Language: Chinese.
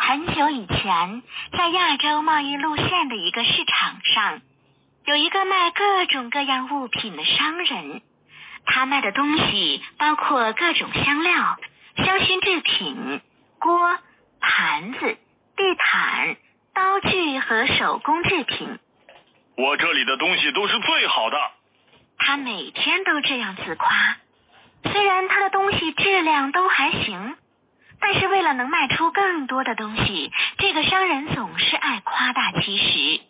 很久以前，在亚洲贸易路线的一个市场上，有一个卖各种各样物品的商人。他卖的东西包括各种香料、香薰制品、锅、盘子、地毯、刀具和手工制品。 我这里的东西都是最好的。 他每天都这样自夸。虽然他的东西质量都还行，但是为了能卖出更多的东西，这个商人总是爱夸大其词。